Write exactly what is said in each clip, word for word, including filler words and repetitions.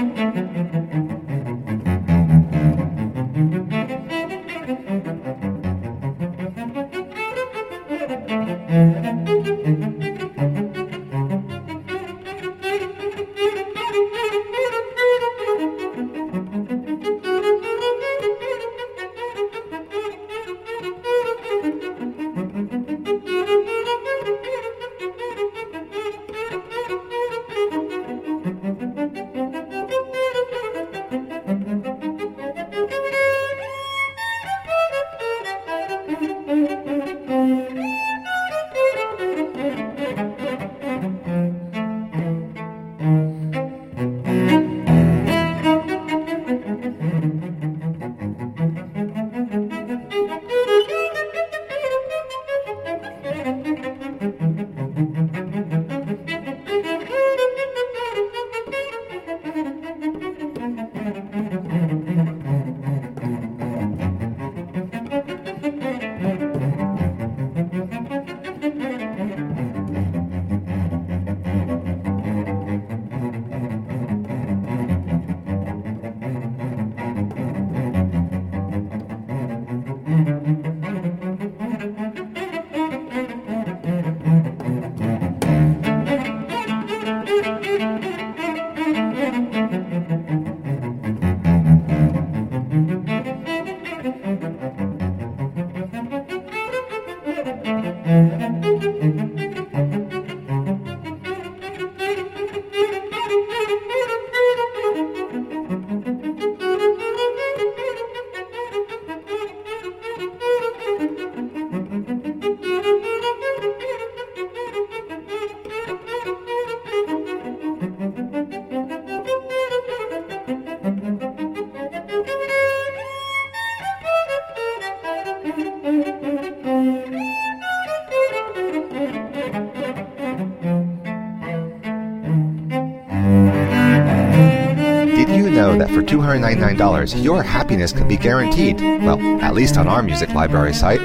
That for two hundred ninety-nine dollars, your happiness can be guaranteed. Well, at least on our music library site.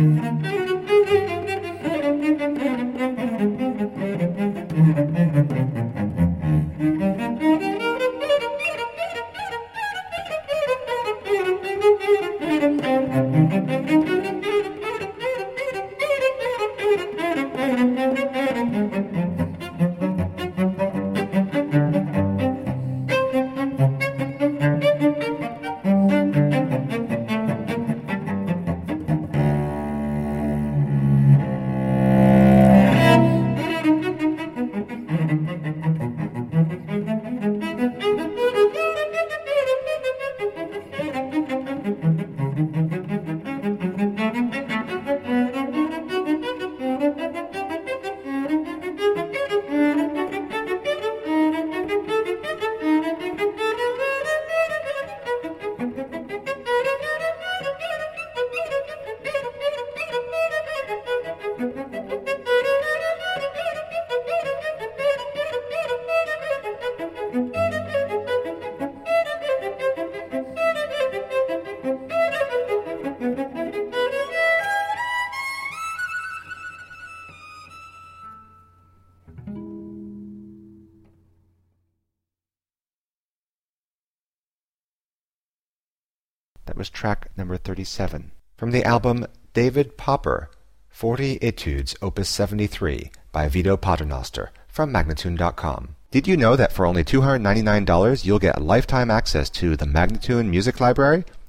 That was track number thirty-seven. From the album David Popper, forty Etudes, Opus seventy-three, by Vito Paternoster, from Magnatune dot com. Did you know that for only two hundred ninety-nine dollars you'll get lifetime access to the Magnatune Music Library?